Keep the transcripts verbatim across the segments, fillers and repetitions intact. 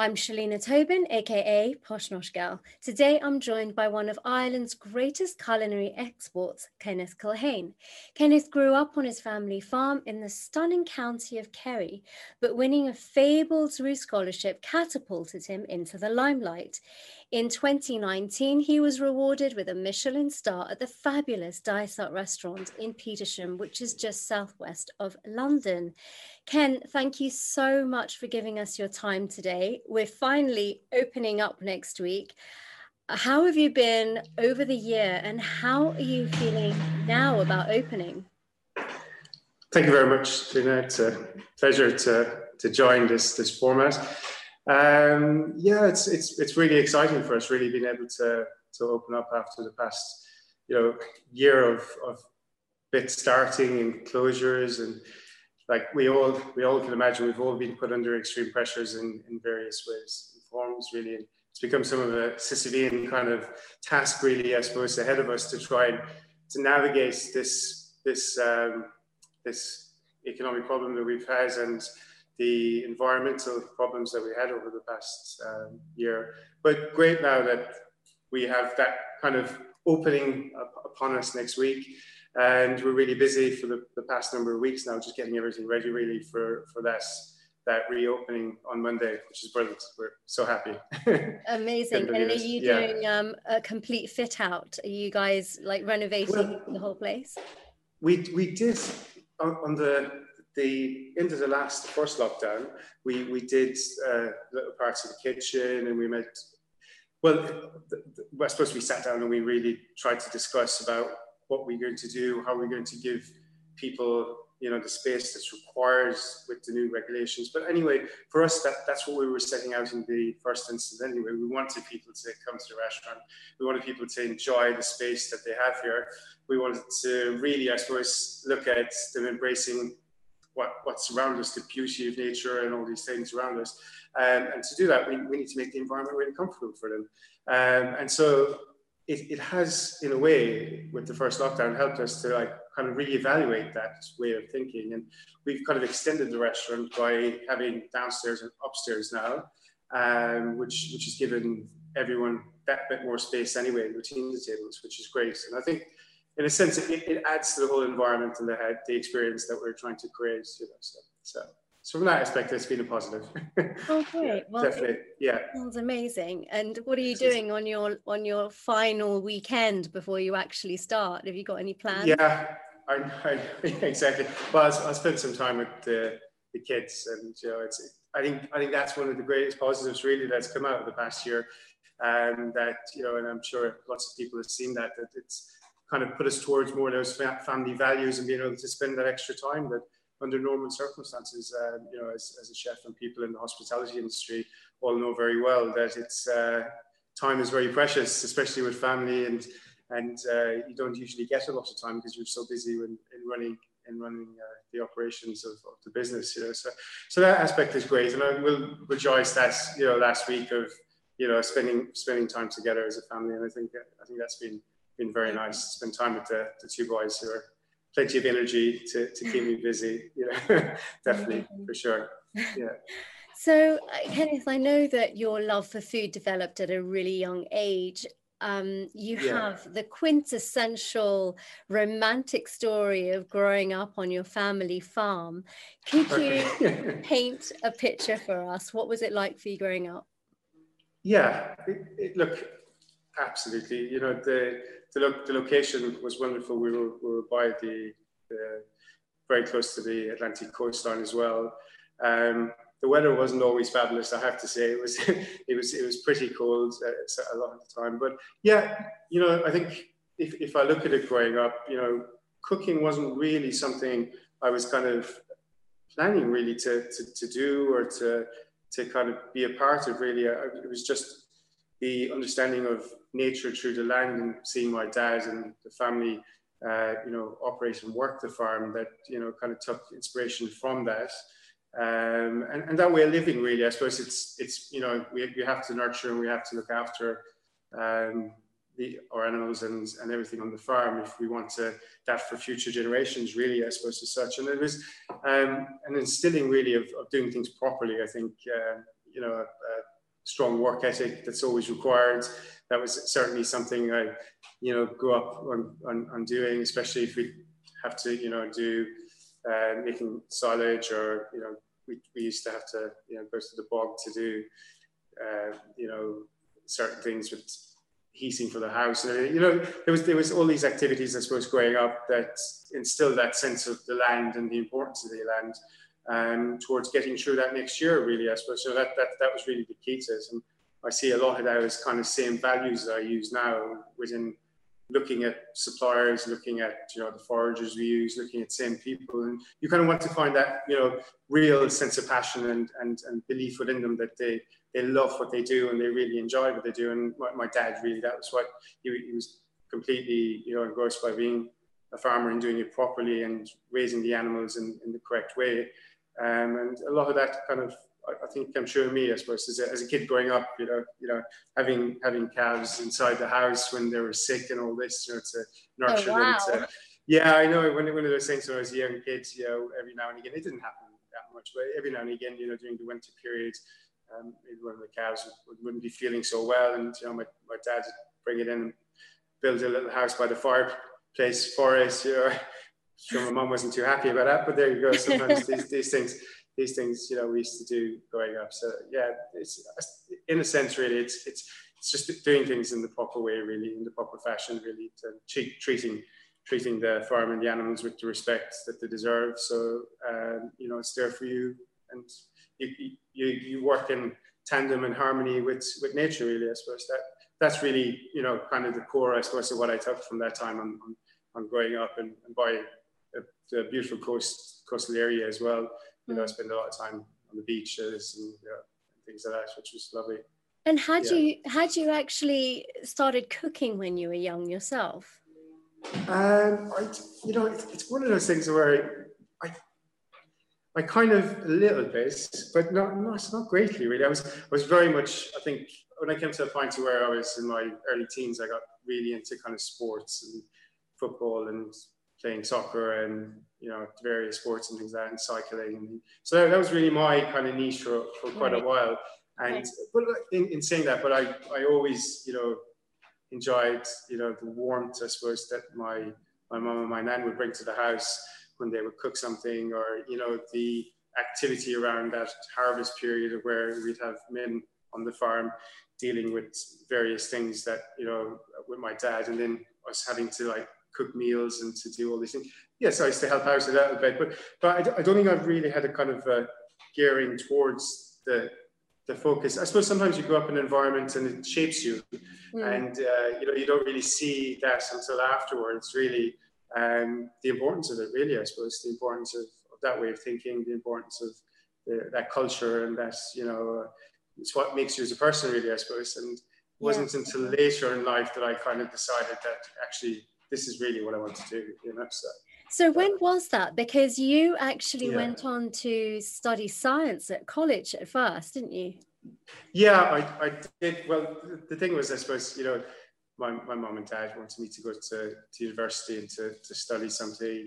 I'm Shalina Tobin, aka Posh Nosh Girl. Today I'm joined by one of Ireland's greatest culinary exports, Kenneth Culhane. Kenneth grew up on his family farm in the stunning county of Kerry, but winning a fabled Roux Scholarship catapulted him into the limelight. In twenty nineteen, he was rewarded with a Michelin star at the fabulous Dysart restaurant in Petersham, which is just southwest of London. Ken, thank you so much for giving us your time today. We're finally opening up next week. How have you been over the year and how are you feeling now about opening? Thank you very much, Tina. It's a pleasure to, to join this, this format. Um, yeah, it's, it's, it's really exciting for us, really being able to, to open up after the past, you know, year of, of bit starting and closures, and like we all we all can imagine, we've all been put under extreme pressures in, in various ways and forms, really. And it's become some of a Sisyphean kind of task, really, I suppose, ahead of us to try and to navigate this this um, this economic problem that we've had and the environmental problems that we had over the past um, year. But great now that we have that kind of opening up upon us next week. And we're really busy for the, the past number of weeks now, just getting everything ready, really, for, for that, that reopening on Monday, which is brilliant. We're so happy. Amazing. And are you yeah. doing um, a complete fit out? Are you guys like renovating well, the whole place? We we did on, on the the end of the last first lockdown. We we did uh, little parts of the kitchen, and we met. Well, the, the, I suppose we sat down and we really tried to discuss about what we're going to do, how we're going to give people, you know, the space that's required with the new regulations. But anyway, for us, that, that's what we were setting out in the first instance anyway. We wanted people to come to the restaurant. We wanted people to enjoy the space that they have here. We wanted to really, I suppose, look at them embracing what, what's around us, the beauty of nature and all these things around us. Um, and to do that, we, we need to make the environment really comfortable for them. Um, and so It, it has, in a way, with the first lockdown, helped us to like kind of reevaluate that way of thinking. And we've kind of extended the restaurant by having downstairs and upstairs now, um, which which has given everyone that bit more space anyway between the tables, which is great. And I think, in a sense, it, it adds to the whole environment and the, the experience that we're trying to create. You know, so. so. So from that aspect, it's been a positive. Oh, great! Yeah, well, definitely, yeah. Sounds amazing. And what are you doing on your on your final weekend before you actually start? Have you got any plans? Yeah, I, I, exactly. Well, I'll, I'll spend some time with the, the kids, and you know, it's. I think I think that's one of the greatest positives, really, that's come out of the past year, and um, that you know, and I'm sure lots of people have seen that that it's kind of put us towards more of those family values and being able to spend that extra time that, under normal circumstances, uh, you know, as, as a chef and people in the hospitality industry all know very well that it's uh, time is very precious, especially with family, and and uh, you don't usually get a lot of time because you're so busy in, in running in running uh, the operations of, of the business. You know, so so that aspect is great, and I will rejoice that you know last week of you know spending spending time together as a family, and I think I think that's been been very nice. Spend time with the, the two boys who are plenty of energy to, to keep me busy, you know, definitely, for sure, yeah. So, Kenneth, I know that your love for food developed at a really young age. Um, you yeah. have the quintessential romantic story of growing up on your family farm. Could you paint a picture for us? What was it like for you growing up? Yeah, it, it, look, absolutely. You know, the the, lo the location was wonderful. We were, we were by the, the very close to the Atlantic coastline as well. Um, the weather wasn't always fabulous, I have to say. It was it was it was pretty cold uh, a lot of the time. But yeah, you know, I think if if I look at it growing up, you know, cooking wasn't really something I was kind of planning really to to, to do or to to kind of be a part of. Really, it was just the understanding of nature through the land and seeing my dad and the family, uh, you know, operate and work the farm that, you know, kind of took inspiration from that. Um, and, and that way of living, really, I suppose it's, it's you know, we, we have to nurture and we have to look after um, the, our animals and, and everything on the farm if we want to, that for future generations, really, I suppose, as such. And it was um, an instilling, really, of, of doing things properly, I think, uh, you know, uh, strong work ethic that's always required. That was certainly something I, you know, grew up on, on, on doing, especially if we have to, you know, do uh, making silage, or, you know, we, we used to have to, you know, go to the bog to do, uh, you know, certain things with heating for the house. And, you know, there was, there was all these activities, I suppose, growing up that instilled that sense of the land and the importance of the land, um, towards getting through that next year, really, I suppose. So that, that, that was really the key to it. And I see a lot of those kind of same values that I use now within looking at suppliers, looking at, you know, the foragers we use, looking at same people. And you kind of want to find that, you know, real sense of passion and, and, and belief within them, that they, they love what they do and they really enjoy what they do. And my, my dad, really, that was what he, he was completely, you know, engrossed by being a farmer and doing it properly and raising the animals in, in the correct way. Um, and a lot of that kind of, I, I think came true of me, I suppose, as a, as a kid growing up, you know, you know, having having calves inside the house when they were sick and all this, you know, to nurture oh, wow. them. To, yeah, I know, when, one of those things when I was a young kid, you know, every now and again, it didn't happen that much, but every now and again, you know, during the winter period, um, maybe one of the calves would, wouldn't be feeling so well, and, you know, my, my dad would bring it in and build a little house by the fireplace for us, you know. Sure, my mum wasn't too happy about that, but there you go. Sometimes these, these things, these things, you know, we used to do growing up. So yeah, it's in a sense, really, it's it's it's just doing things in the proper way, really, in the proper fashion, really, to treat, treating treating the farm and the animals with the respect that they deserve. So um, you know, it's there for you, and you you you work in tandem and harmony with with nature, really. I suppose that that's really, you know, kind of the core, I suppose, of what I took from that time on on, on growing up, and, and by the beautiful coast coastal area as well. You know, I spent a lot of time on the beaches and, you know, things like that, which was lovely. And had yeah. you had you actually started cooking when you were young yourself? Um, I, you know, it's, it's one of those things where I, I, I kind of a little bit, but not not not greatly, really. I was I was very much, I think, when I came to a point to where I was in my early teens, I got really into kind of sports and football and playing soccer and, you know, various sports and things like that, and cycling. And so that, that was really my kind of niche for, for quite right. a while. And right. but in, in saying that, but I, I always, you know, enjoyed, you know, the warmth, I suppose, that my my mum and my nan would bring to the house when they would cook something, or, you know, the activity around that harvest period where we'd have men on the farm dealing with various things that, you know, with my dad, and then us having to like cook meals and to do all these things. Yes, I used to help out a little bit, but but I, I don't think I've really had a kind of uh, gearing towards the the focus. I suppose sometimes you grow up in an environment and it shapes you, mm. and uh, you know, you don't really see that until afterwards. Really, um, the importance of it. Really, I suppose the importance of, of that way of thinking, the importance of the, that culture, and that, you know, uh, it's what makes you as a person. Really, I suppose. And it wasn't yeah. until later in life that I kind of decided that actually, this is really what I want to do, you know. So, so when was that? Because you actually yeah. went on to study science at college at first, didn't you? Yeah, I, I did. Well, the thing was, I suppose, you know, my, my mom and dad wanted me to go to, to university and to, to study something.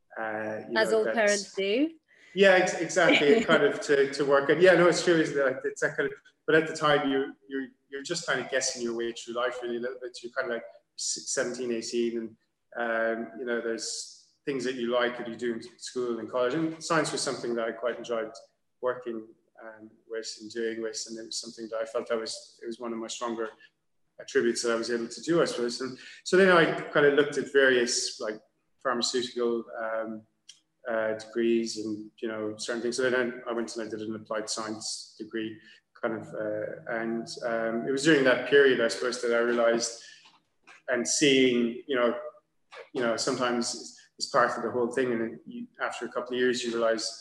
Uh, you As know, all parents do. Yeah, ex- exactly. kind of to, to work. And yeah, no, it's true. Is that it's that kind of, but at the time, you you're you're just kind of guessing your way through life, really, a little bit. You're kind of like seventeen, eighteen, and um, you know, there's things that you like that you do in school and college, and science was something that I quite enjoyed working um, with and doing with, and it was something that I felt I was, it was one of my stronger attributes that I was able to do, I suppose. And so then I kind of looked at various like pharmaceutical um, uh, degrees and, you know, certain things. So then I went and I did an applied science degree, kind of, uh, and um, it was during that period, I suppose, that I realized, and seeing, you know, you know, sometimes it's part of the whole thing. And you, after a couple of years, you realize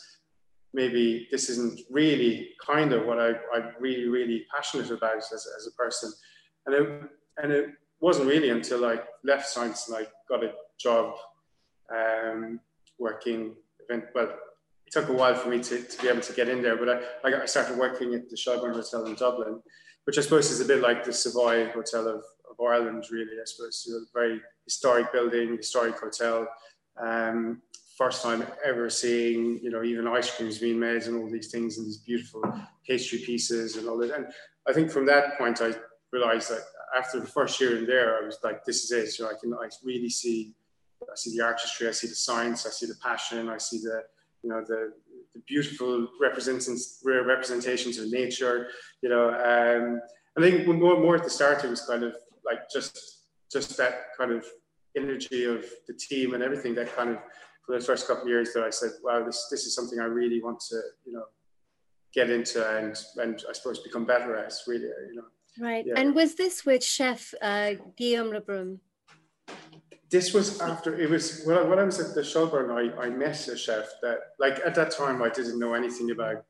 maybe this isn't really kind of what I, I'm really, really passionate about as, as a person. And it, and it wasn't really until I left science and I got a job um, working, event, well, it took a while for me to, to be able to get in there, but I, I, got, I started working at the Shelbourne Hotel in Dublin, which I suppose is a bit like the Savoy Hotel of, of Ireland, really, I suppose. You know, very historic building, historic hotel. Um, first time ever seeing, you know, even ice creams being made and all these things and these beautiful pastry pieces and all that. And I think from that point, I realized that after the first year in there, I was like, this is it. You know, I can I really see, I see the artistry, I see the science, I see the passion, I see the, you know, the, the beautiful representations, representations of nature, you know. Um, I think more, more at the start, it was kind of like just, just that kind of energy of the team and everything that kind of, for the first couple of years that I said, wow, this, this is something I really want to, you know, get into and, and I suppose become better at, really, you know. Right. Yeah. And was this with Chef uh, Guillaume Lebrun? This was after, it was, when I, when I was at the Shelburne, I, I met a chef that, like, at that time, I didn't know anything about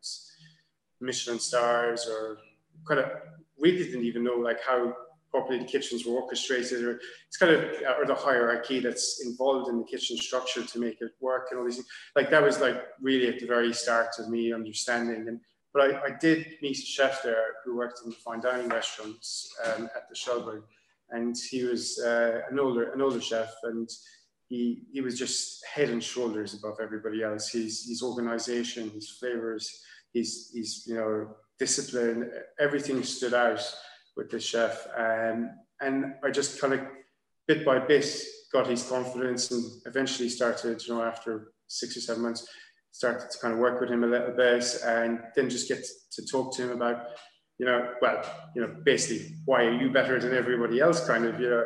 Michelin stars or kind of, really didn't even know, like, how properly the kitchens were orchestrated, or it's kind of, or the hierarchy that's involved in the kitchen structure to make it work and all these things. Like, that was, like, really at the very start of me understanding. And But I, I did meet a chef there who worked in the fine dining restaurants um, at the Shelburne. And he was uh, an older an older chef, and he he was just head and shoulders above everybody else. His his organization, his flavors, his his you know discipline, everything stood out with the chef. Um, and I just kind of bit by bit got his confidence, and eventually started, you know, after six or seven months, started to kind of work with him a little bit, and then just get to talk to him about, you know, well, you know, basically, why are you better than everybody else, kind of, you know.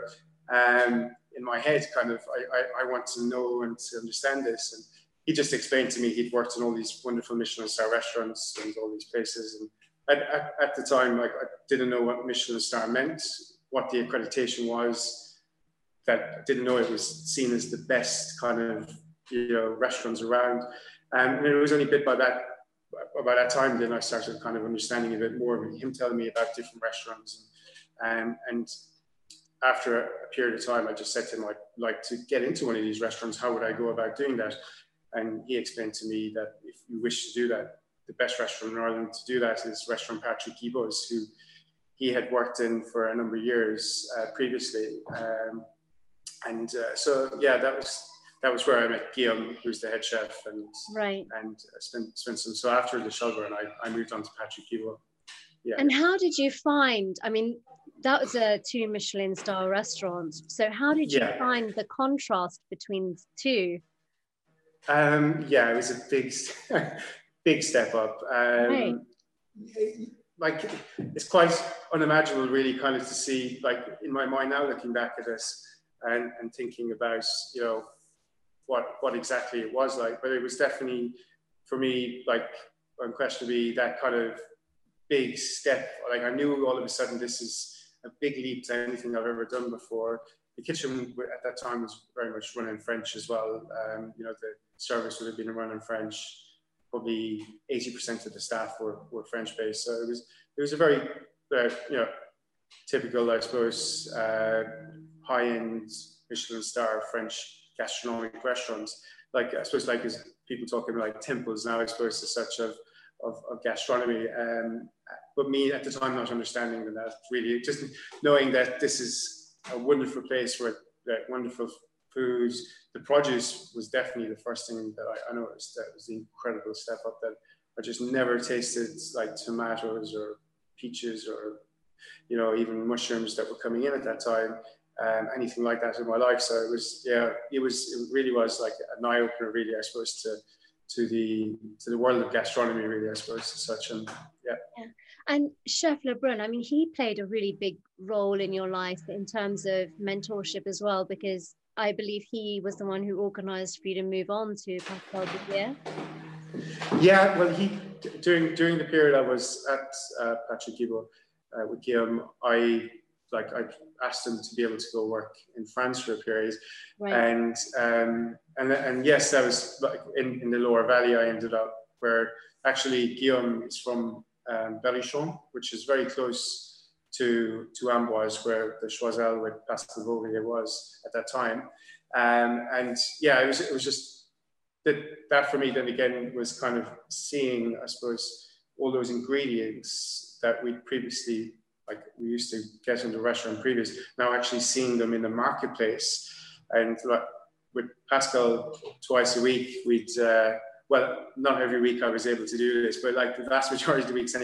Um, in my head, kind of, I, I, I want to know and to understand this. And he just explained to me he'd worked in all these wonderful Michelin star restaurants and all these places. And at, at, at the time, like, I didn't know what Michelin star meant, what the accreditation was, that I didn't know it was seen as the best kind of, you know, restaurants around. Um, and it was only bit by that, about that time, then I started kind of understanding a bit more, him telling me about different restaurants. And, um, and after a period of time, I just said to him, I'd like to get into one of these restaurants. How would I go about doing that? And he explained to me that if you wish to do that, the best restaurant in Ireland to do that is Restaurant Patrick Guibo's, who he had worked in for a number of years uh, previously. Um, and uh, so, yeah, that was that was where I met Guillaume, who's the head chef, and right. and spent, spent some. So after the Shelburne, I, I moved on to Patrick Guibo. Yeah. And how did you find, I mean, that was a two Michelin star restaurant. So how did you yeah. find the contrast between the two? Um, yeah, it was a big, big step up. Um, right. Like, it's quite unimaginable, really, kind of to see, like, in my mind now, looking back at this and, and thinking about, you know, what what exactly it was like. But it was definitely, for me, like, unquestionably, that kind of big step. Like, I knew all of a sudden this is a big leap to anything I've ever done before. The kitchen at that time was very much run in French as well. Um, you know, the service would have been run in French. Probably eighty percent of the staff were, were French based. So it was it was a very, uh, you know, typical, I suppose, uh, high-end Michelin star French gastronomic restaurants. Like, I suppose, like, as people talking about, like, temples now, I suppose, as such of, of, of gastronomy. Um, but me at the time not understanding that, really, just knowing that this is a wonderful place where, like, wonderful food. The produce was definitely the first thing that I, I noticed. That was the incredible step up that I just never tasted, like tomatoes or peaches or, you know, even mushrooms that were coming in at that time. Um, anything like that in my life. So it was, yeah, it was, it really was like an eye opener, really, I suppose, to to the to the world of gastronomy, really, I suppose, as such. And yeah. yeah. And Chef Lebrun, I mean, he played a really big role in your life in terms of mentorship as well, because I believe he was the one who organized for you to move on to Pascal Vivier. Yeah, well, he during during the period I was at uh, Patrick Guibo uh, with Guillaume, I like I asked him to be able to go work in France for a period, right. and um, and and yes, that was like in, in the Loire Valley. I ended up where actually Guillaume is from um, Berrichon, which is very close to to Amboise, where the Choiseul with Pascal Vivier was at that time, um, and yeah, it was it was just that that for me then again was kind of seeing, I suppose, all those ingredients that we'd previously, like we used to get in the restaurant previous, now actually seeing them in the marketplace. And like with Pascal, twice a week, we'd, uh, well, not every week I was able to do this, but like the vast majority of the weeks anyway,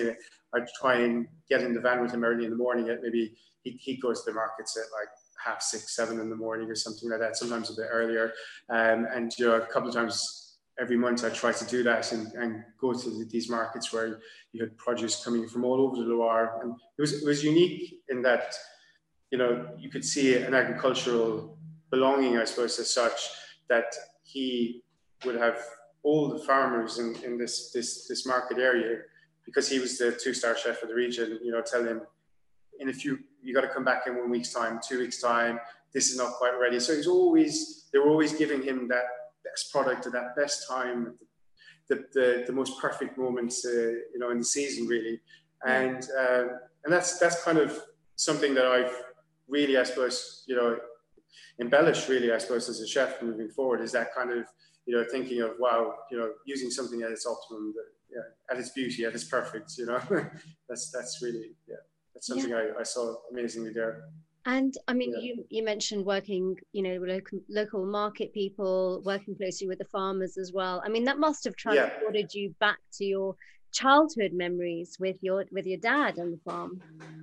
I'd try and get in the van with him early in the morning. At maybe he he goes to the markets at like half six, seven in the morning or something like that. Sometimes a bit earlier. Um, and you know, a couple of times every month I try to do that and, and go to these markets where you had produce coming from all over the Loire. And it was it was unique in that, you know, you could see an agricultural belonging, I suppose, as such, that he would have all the farmers in, in this, this, this market area, because he was the two-star chef of the region, you know, tell him, in a few, you got to come back in one week's time, two weeks' time, this is not quite ready. So he's always, they were always giving him that best product at that best time, the, the, the most perfect moments, uh, you know, in the season, really. And, uh, and that's, that's kind of something that I've really, I suppose, you know, embellished really, I suppose, as a chef moving forward, is that kind of, you know, thinking of, wow, you know, using something at its optimum, yeah, at its beauty, at its perfect, you know, that's, that's really, yeah, that's something yeah. I, I saw amazingly there. And I mean, yeah. you, you mentioned working, you know, local, local market people, working closely with the farmers as well. I mean, that must have transported yeah. you back to your childhood memories with your, with your dad on the farm.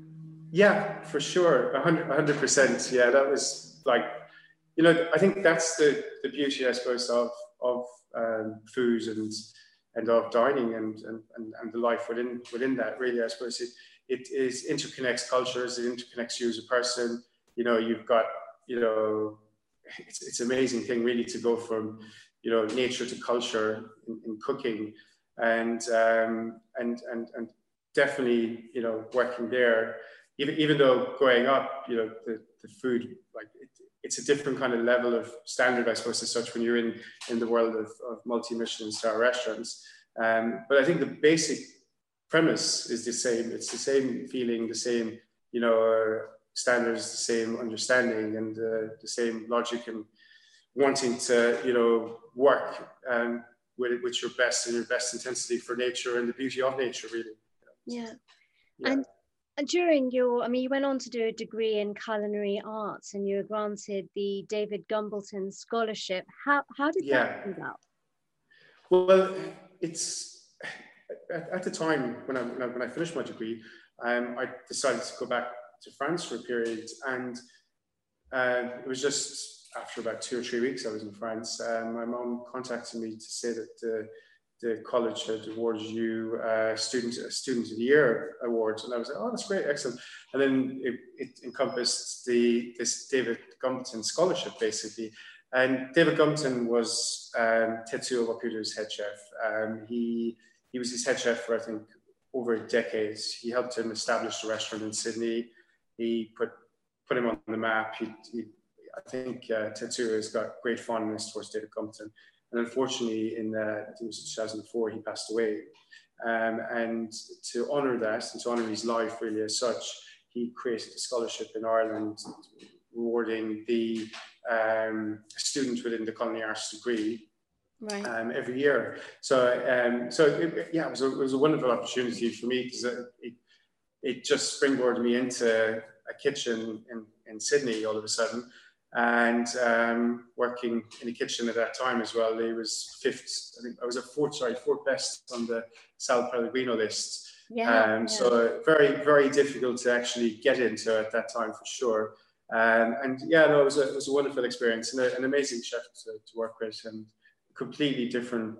Yeah, for sure. A hundred, a hundred percent. Yeah, that was like, you know, I think that's the, the beauty, I suppose, of, of um, food and, and of dining and, and, and, and the life within, within that, really. I suppose it, it is interconnects cultures, it interconnects you as a person. You know, you've got, you know, it's, it's an amazing thing really to go from, you know, nature to culture in, in cooking. And, um, and, and, and definitely, you know, working there, even, even though growing up, you know, the, the food, like it, it's a different kind of level of standard, I suppose, as such, when you're in, in the world of, of multi-Michelin star restaurants. Um, but I think the basic premise is the same. It's the same feeling, the same, you know, uh, standards, the same understanding, and uh, the same logic, and wanting to, you know, work um, with, with your best and your best intensity for nature and the beauty of nature, really. Yeah. yeah. And during your, I mean, you went on to do a degree in culinary arts, and you were granted the David Gumbleton Scholarship. How how did yeah. that come about? Well, it's at, at the time when I, when I when I finished my degree, um, I decided to go back to France for a period, and uh, it was just after about two or three weeks I was in France. Um, my mom contacted me to say that the the college had awarded you a student a student of the year award, and I was like, oh, that's great, excellent. And then it, it encompassed the this David Gumbleton Scholarship, basically. And David Gumbleton was um, Tetsuo Wakuda's head chef. Um, he he was his head chef for, I think, over a decade. He helped him establish the restaurant in Sydney. He put put him on the map. He, he, I think uh, Tetsuo has got great fondness towards David Gumbleton. And unfortunately, in uh, I think it was two thousand four, he passed away. Um, and to honour that, and to honour his life really as such, he created a scholarship in Ireland rewarding the um, student within the culinary arts degree right. um, every year. So, um, so it, yeah, it was, a, it was a wonderful opportunity for me, because it, it, it just springboarded me into a kitchen in, in Sydney all of a sudden. And um, working in the kitchen at that time as well, it was fifth, I think I was a fourth, sorry, fourth best on the Sal Pellegrino list. Yeah, um, yeah. So very, very difficult to actually get into at that time for sure. Um, and yeah, no, it was a, it was a wonderful experience, and a, an amazing chef to, to work with, and completely different,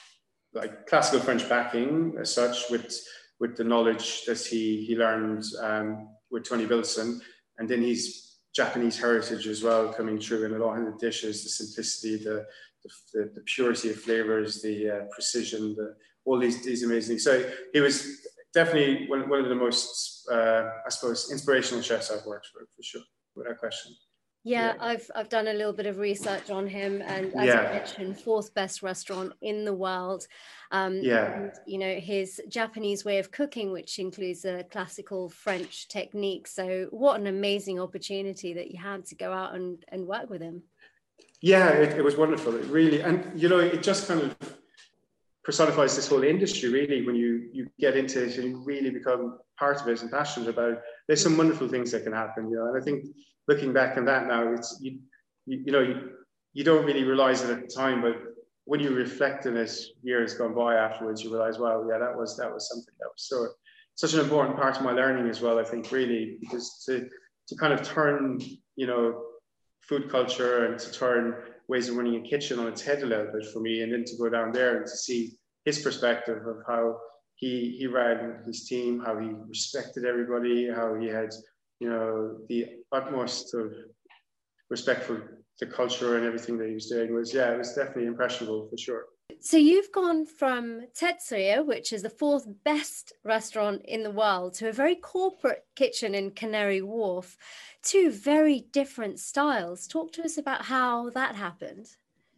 like classical French backing as such, with with the knowledge that he he learned um, with Tony Wilson, and then he's Japanese heritage as well coming through in a lot of the dishes, the simplicity, the the, the purity of flavors, the uh, precision, the, all these these amazing. So he was definitely one, one of the most, uh, I suppose, inspirational chefs I've worked for, for sure, without question. Yeah, yeah, I've I've done a little bit of research on him, and as yeah. you mentioned, fourth best restaurant in the world. Um, yeah, and, you know, his Japanese way of cooking, which includes a classical French technique. So, what an amazing opportunity that you had to go out and, and work with him. Yeah, it, it was wonderful. It really, and you know, it just kind of personifies this whole industry. Really, when you you get into it and you really become part of it and passionate about it, there's some wonderful things that can happen. You know, and I think, looking back on that now, it's you, you, you know, you, you don't really realize it at the time, but when you reflect on it years gone by afterwards, you realize, wow, yeah, that was that was something that was so such an important part of my learning as well, I think, really, because to, to kind of turn, you know, food culture and to turn ways of running a kitchen on its head a little bit for me, and then to go down there and to see his perspective of how he, he ran his team, how he respected everybody, how he had, you know, the utmost of respect for the culture and everything that he was doing was, yeah, it was definitely impressionable for sure. So you've gone from Tetsuya, which is the fourth best restaurant in the world, to a very corporate kitchen in Canary Wharf, two very different styles. Talk to us about how that happened.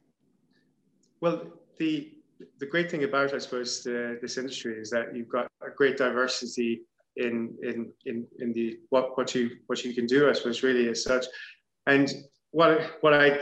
Well, the the great thing about, I suppose, the, this industry is that you've got a great diversity in in in, in the what what you what you can do, I suppose, really as such. And what what I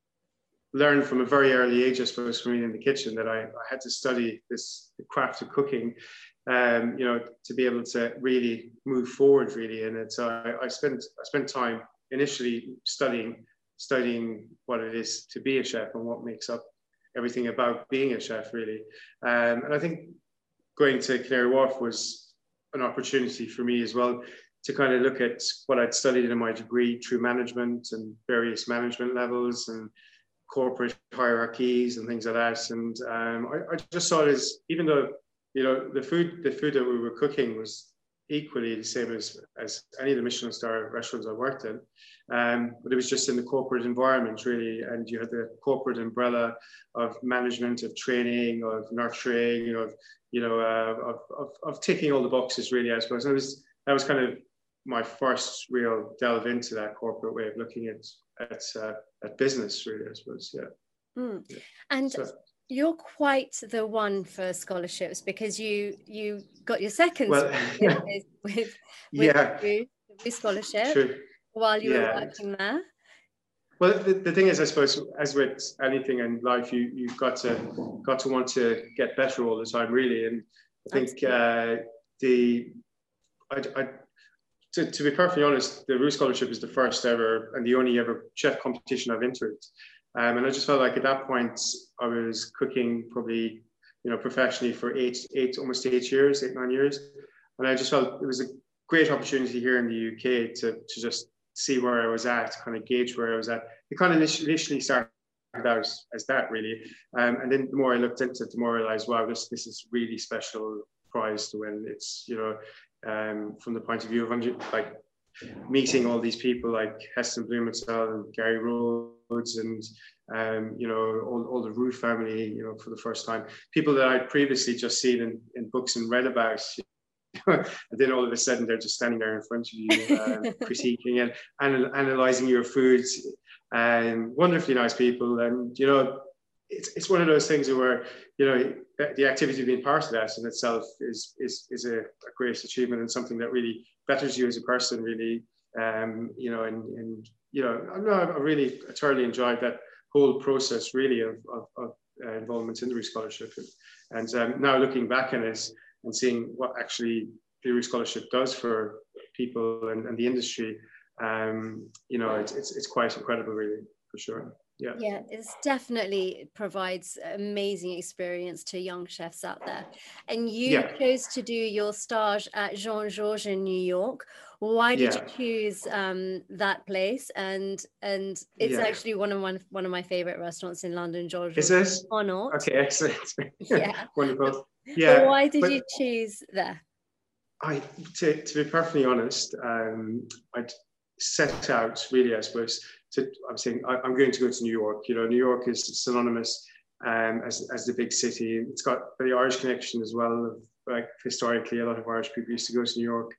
learned from a very early age, I suppose, for me in the kitchen, that I, I had to study this the craft of cooking, um, you know, to be able to really move forward, really. And it's uh, I spent I spent time initially studying studying what it is to be a chef and what makes up everything about being a chef, really. Um, and I think going to Canary Wharf was an opportunity for me as well to kind of look at what I'd studied in my degree through management and various management levels and corporate hierarchies and things like that. And um, I, I just saw it as, even though, you know, the food the food that we were cooking was equally the same as, as any of the Michelin star restaurants I worked in, um, but it was just in the corporate environment, really. And you had the corporate umbrella of management, of training, of nurturing, of, you know, uh, of, of, of ticking all the boxes, really, I suppose. And it was, that was kind of my first real delve into that corporate way of looking at at, uh, at business, really, I suppose. Yeah. Mm. yeah. And so, you're quite the one for scholarships, because you you got your second well, scholarship with, with, with yeah. the Blue Scholarship True. while you yeah. were working there. Well, the, the thing is, I suppose, as with anything in life, you you've got to got to want to get better all the time, really. And I think uh, the I, I to, to be perfectly honest, the Roux Scholarship is the first ever and the only ever chef competition I've entered. Um, and I just felt like at that point I was cooking probably, you know, professionally for eight, eight, almost eight years, eight, nine years. And I just felt it was a great opportunity here in the U K to, to just see where I was at, kind of gauge where I was at. It kind of initially started out as that, really. Um, and then the more I looked into it, the more I realized, wow, this, this is really special prize to win. It's, you know, um, from the point of view of like meeting all these people like Heston Blumenthal and Gary Rhodes and, um, you know, all, all the Roux family, you know, for the first time. People that I'd previously just seen in, in books and read about. And then all of a sudden they're just standing there in front of you, um, critiquing and anal- analysing your foods. And wonderfully nice people. And, you know, it's it's one of those things where, you know, the activity of being part of that in itself is is is a, a great achievement and something that really betters you as a person, really. Um, you know, and, and you know, I, I really I thoroughly enjoyed that whole process, really, of, of, of uh, involvement in the Roux Scholarship. And, and um, now looking back on it and seeing what actually the Roux Scholarship does for people and, and the industry, um, you know, it's, it's it's quite incredible, really, for sure. Yeah. Yeah, it's definitely provides amazing experience to young chefs out there. And you yeah. chose to do your stage at Jean Georges in New York. Why did yeah. you choose um, that place? And and it's yeah. actually one of my one of my favorite restaurants in London, George. Is this? Connaught. Okay, excellent. Yeah, wonderful. Yeah. But why did but you choose there? I, to to be perfectly honest, um, I'd set out really, I suppose. To, I'm saying I, I'm going to go to New York. You know, New York is synonymous um, as as the big city. It's got the Irish connection as well. Like historically, a lot of Irish people used to go to New York.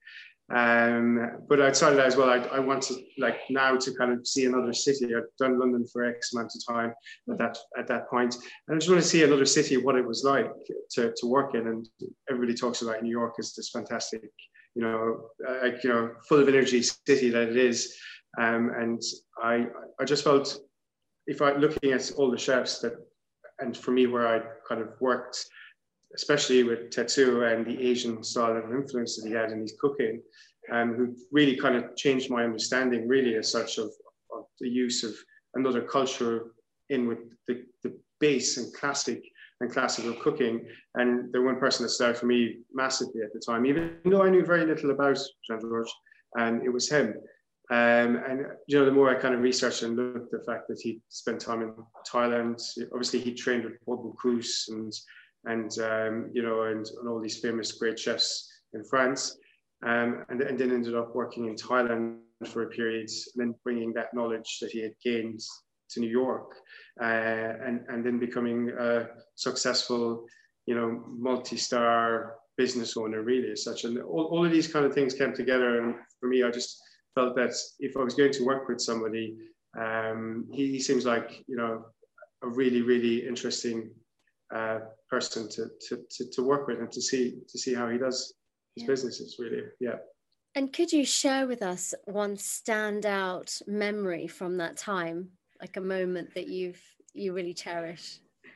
Um, but outside of that as well, I, I wanted like now to kind of see another city. I've done London for X amount of time at that at that point, and I just want to see another city, what it was like to to work in. And everybody talks about New York as this fantastic, you know, like you know, full of energy city that it is. Um, and I I just felt, if I looking at all the chefs that, and for me where I kind of worked, especially with Tetsuya and the Asian style of influence that he had in his cooking, um, who really kind of changed my understanding really as such of, of the use of another culture in with the, the base and classic and classical cooking. And the one person that stood out for me massively at the time, even though I knew very little about Jean-Georges, and it was him. Um, and, you know, the more I kind of researched and looked at the fact that he spent time in Thailand, obviously he trained with Paul Bocuse and, and um, you know, and, and all these famous great chefs in France, um, and, and then ended up working in Thailand for a period, and then bringing that knowledge that he had gained to New York, uh, and, and then becoming a successful, you know, multi-star business owner, really, as such. And all, all of these kind of things came together, and for me, I just felt that if I was going to work with somebody, um, he, he seems like, you know, a really, really interesting uh, person to, to, to, to work with, and to see, to see how he does his yeah. businesses, really, yeah. And could you share with us one standout memory from that time, like a moment that you've, you really cherish?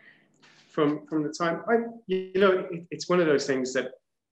From, from the time, I, you know, it, it's one of those things that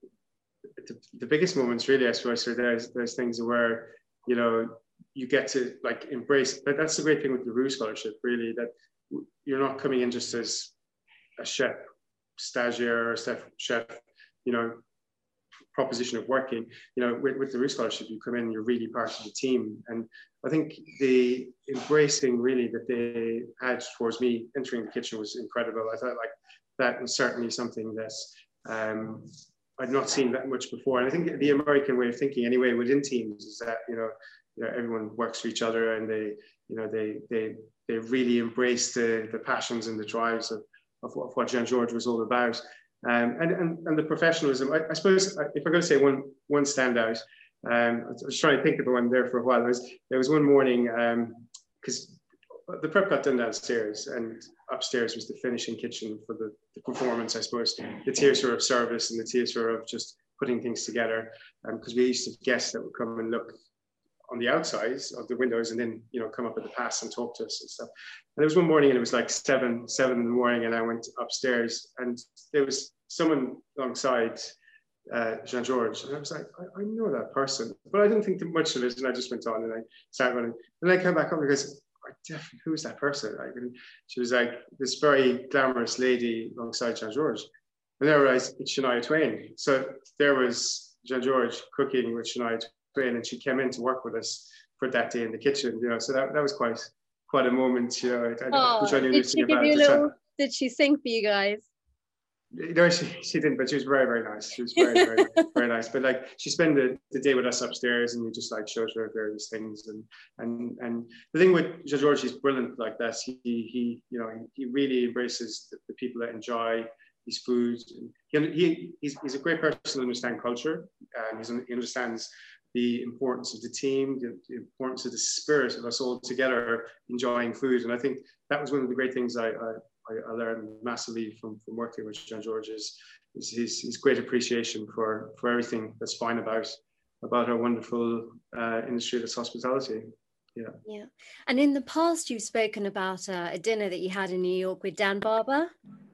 the, the biggest moments, really, I suppose, are those, those things where, you know, you get to like embrace, but that's the great thing with the Roux Scholarship, really, that you're not coming in just as a chef, stagiaire, or chef, chef, you know, proposition of working. You know, with, with the Roux Scholarship, you come in, you're really part of the team. And I think the embracing really that they had towards me entering the kitchen was incredible. I thought like that was certainly something that um, I'd not seen that much before. And I think the American way of thinking anyway within teams is that, you know, you know everyone works for each other, and they, you know, they they they really embrace the, the passions and the drives of, of, of what Jean-Georges was all about. Um, and, and, and the professionalism, I, I suppose, if I'm going to say one, one standout, um, I was trying to think of the one there for a while. There was, there was one morning, because um, the prep got done downstairs, and upstairs was the finishing kitchen for the, the performance, I suppose. The theatre of service and the theatre of just putting things together. Because um, we used to have guests that would come and look on the outsides of the windows, and then, you know, come up at the pass and talk to us and stuff. And there was one morning, and it was like seven, seven in the morning, and I went upstairs, and there was someone alongside uh, Jean-Georges, and I was like, I, I know that person, but I didn't think too much of it, and I just went on, and I started running. And I came back up, and goes, I definitely, who's that person? Like, and she was like this very glamorous lady alongside Jean-Georges, and there I realized it's Shania Twain. So there was Jean-Georges cooking with Shania Twain, and she came in to work with us for that day in the kitchen, you know. So that, that was quite quite a moment, you know. I, oh, which I knew did she give you a little? Did she sing for you guys? No, she, she didn't, but she was very, very nice. She was very, very, very nice. But like, she spent the, the day with us upstairs, and we just like showed her various things. And and and the thing with Jean-Georges, he's brilliant like that. He he you know he really embraces the, the people that enjoy his food. He, he he's he's a great person to understand culture, and he's, he understands the importance of the team, the, the importance of the spirit of us all together enjoying food. And I think that was one of the great things I. I I, I learned massively from, from working with Jean-Georges is his, his great appreciation for, for everything that's fine about, about our wonderful uh, industry that's hospitality. Yeah. Yeah. And in the past, you've spoken about uh, a dinner that you had in New York with Dan Barber.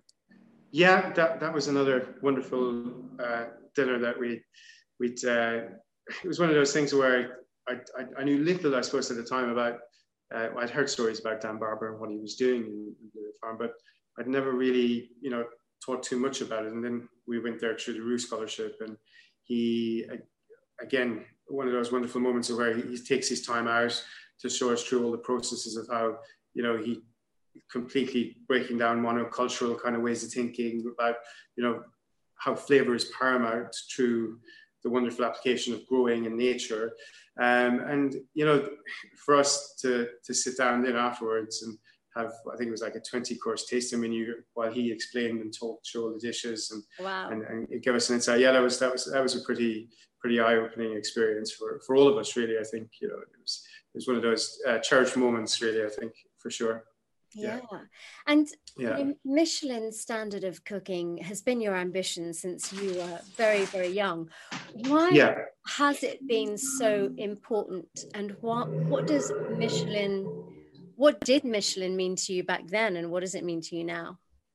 Yeah, that, that was another wonderful uh, dinner that we, we'd, uh, it was one of those things where I, I, I knew little, I suppose, at the time about Uh, I'd heard stories about Dan Barber and what he was doing in, in the farm, but I'd never really, you know, thought too much about it. And then we went there through the Roux Scholarship, and he, again, one of those wonderful moments of where he, he takes his time out to show us through all the processes of how, you know, he completely breaking down monocultural kind of ways of thinking about, you know, how flavor is paramount through the wonderful application of growing in nature. Um, and, you know, for us to, to sit down then afterwards and have, I think it was like a twenty course tasting menu while he explained and talked through all the dishes and, wow. and, and it gave us an insight. Yeah, that was, that was, that was a pretty, pretty eye-opening experience for, for all of us, really. I think, you know, it was, it was one of those uh, cherished moments, really, I think, for sure. Yeah. yeah. And yeah. the Michelin standard of cooking has been your ambition since you were very, very young. Why yeah. has it been so important? And what, what does Michelin, what did Michelin mean to you back then? And what does it mean to you now?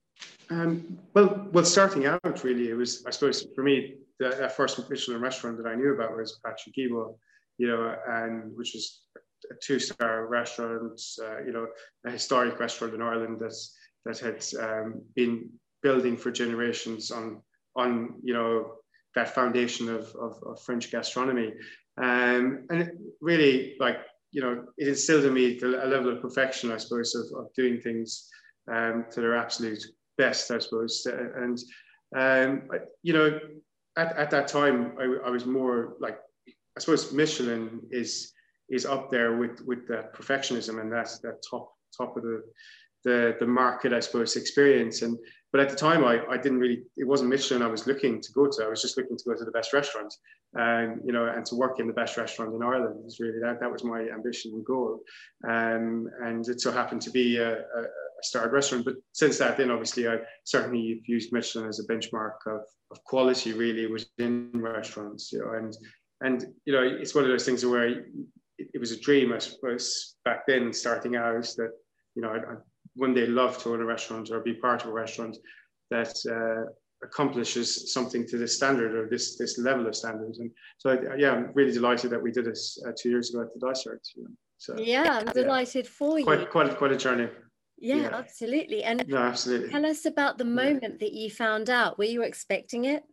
Um, well, well, starting out, really, it was, I suppose, for me, the, the first Michelin restaurant that I knew about was Patrick Guilbault, you know, and which is a two-star restaurant, uh, you know, a historic restaurant in Ireland that's, that had um, been building for generations on, on you know, that foundation of, of, of French gastronomy. Um, and it really, like, you know, it instilled in me a level of perfection, I suppose, of, of doing things um, to their absolute best, I suppose. And, um, you know, at, at that time, I, I was more like, I suppose Michelin is is up there with, with that perfectionism, and that's that top top of the, the the market, I suppose, experience. And but at the time, I, I didn't really, it wasn't Michelin I was looking to go to. I was just looking to go to the best restaurant, and you know, and to work in the best restaurant in Ireland was really that. That was my ambition and goal. Um, and it so happened to be a, a, a starred restaurant. But since that, then obviously I certainly used Michelin as a benchmark of, of quality, really, within restaurants. You know, and and you know, it's one of those things where it, it was a dream, I suppose, back then, starting out, that you know, I, I one day love to own a restaurant or be part of a restaurant that uh, accomplishes something to this standard or this this level of standards. And so, I, yeah, I'm really delighted that we did this uh, two years ago at the Dysart. You know? So, yeah, I'm delighted yeah. for quite, you. Quite, quite a journey. Yeah, yeah, absolutely. And no, absolutely. Tell us about the moment yeah. that you found out. Were you expecting it?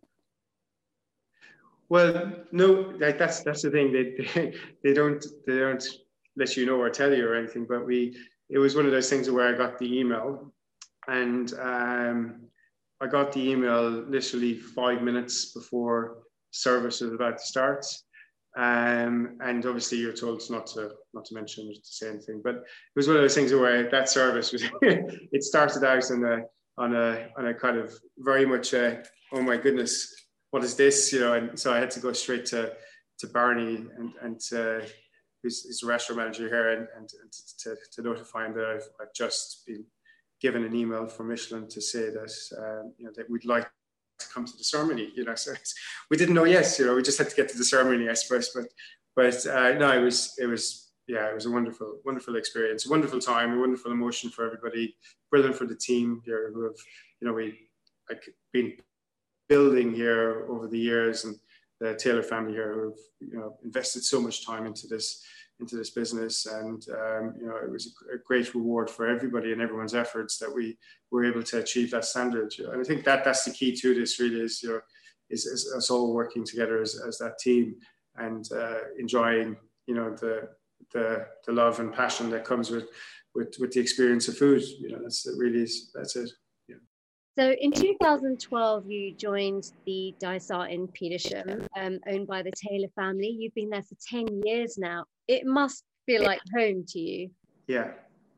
Well, no, like that's that's the thing. They, they they don't they don't let you know or tell you or anything. But we, it was one of those things where I got the email, and um, I got the email literally five minutes before service was about to start. Um, and obviously you're told not to not to mention or to say anything. But it was one of those things where that service was it started out on a on a on a kind of very much a, oh my goodness, what is this? You know, and so I had to go straight to to Barney and and uh, who's, who's the restaurant manager here, and, and, and to, to notify him that I've, I've just been given an email from Michelin to say that um, you know, that we'd like to come to the ceremony. You know, so we didn't know yes. You know, we just had to get to the ceremony, I suppose. But but uh, no, it was it was yeah, it was a wonderful wonderful experience, a wonderful time, a wonderful emotion for everybody. Brilliant for the team here who have, you know, we like been building here over the years, and the Taylor family here who have, you know, invested so much time into this into this business. And um, you know, it was a great reward for everybody and everyone's efforts that we were able to achieve that standard. And I think that that's the key to this, really, is, you know, is, is us all working together as, as that team, and uh, enjoying, you know, the, the the love and passion that comes with with with the experience of food. You know, that's it really is, that's it. So in two thousand twelve, you joined the Dysart in Petersham, um, owned by the Taylor family. You've been there for ten years now. It must feel like home to you. Yeah.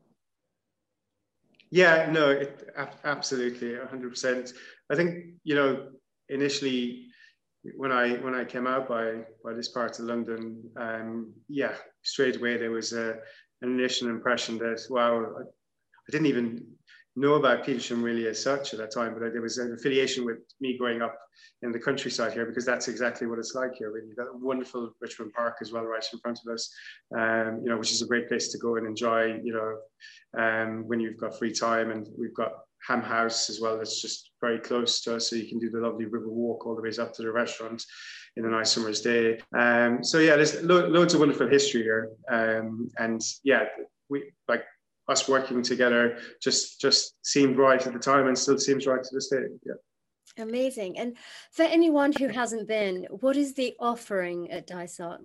Yeah, no, it, absolutely, one hundred percent. I think, you know, initially when I when I came out by by this part of London, um, yeah, straight away there was a, an initial impression that, wow, I, I didn't even know about Petersham really as such at that time, but there was an affiliation with me growing up in the countryside here, because that's exactly what it's like here, really. That wonderful Richmond Park as well, right in front of us, um, you know, which is a great place to go and enjoy, you know, um, when you've got free time. And we've got Ham House as well, that's just very close to us, so you can do the lovely river walk all the ways up to the restaurant in a nice summer's day. Um, so yeah, there's lo loads of wonderful history here, um, and yeah, we like. us working together just just seemed right at the time, and still seems right to this day. Yeah. Amazing. And for anyone who hasn't been, what is the offering at Dysart?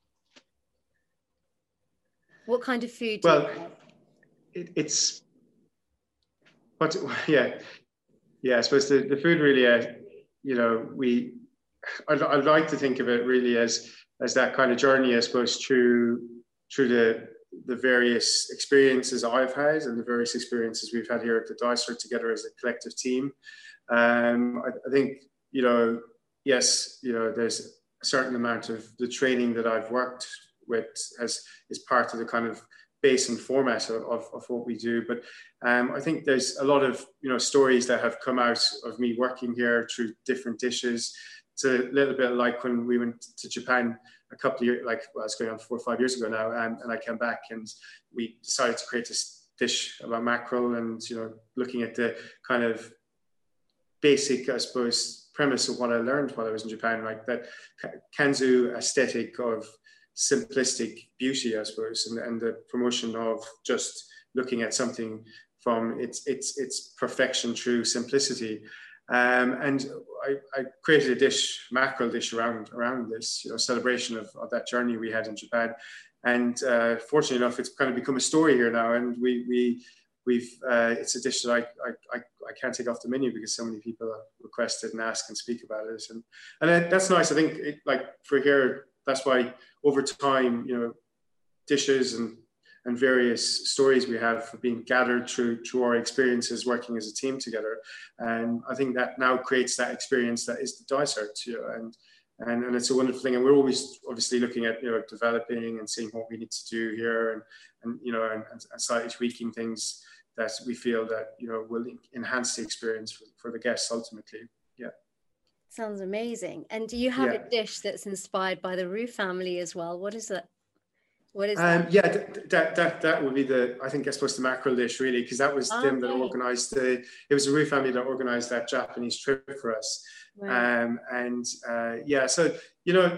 What kind of food do well, you have? It, it's, but yeah, yeah. I suppose the, the food really, uh, you know, we. I'd, I'd like to think of it really as as that kind of journey, I suppose, through through the. the various experiences I've had and the various experiences we've had here at the Dysart together as a collective team. Um, I, I think, you know, yes, you know, there's a certain amount of the training that I've worked with as is part of the kind of base and format of, of, of what we do. But um, I think there's a lot of, you know, stories that have come out of me working here through different dishes. It's a little bit like when we went to Japan a couple of years, like, well, it's going on four or five years ago now, and, and I came back and we decided to create this dish about mackerel, and, you know, looking at the kind of basic, I suppose, premise of what I learned while I was in Japan, like that Kanzu aesthetic of simplistic beauty, I suppose, and, and the promotion of just looking at something from its its its perfection through simplicity. Um, and I, I created a dish, mackerel dish around around this, you know, celebration of, of that journey we had in Japan. And uh, fortunately enough, it's kind of become a story here now, and we we we've uh, it's a dish that I, I I I can't take off the menu because so many people have requested and asked and speak about it, and and that's nice. I think it, like for here, that's why over time, you know, dishes and and various stories we have being gathered through through our experiences working as a team together, and I think that now creates that experience that is the dessert, you know, and. And, and it's a wonderful thing, and we're always obviously looking at, you know, developing and seeing what we need to do here, and and you know, and, and slightly tweaking things that we feel that, you know, will enhance the experience for, for the guests ultimately. Yeah. Sounds amazing. And do you have yeah. a dish that's inspired by the Roux family as well? What is that? What is um, that? Yeah, th- that that that would be the, I think I suppose the mackerel dish really, because that was Okay. them that organised the. It was the Roux family that organised that Japanese trip for us. Right. Um, and uh, yeah, so you know,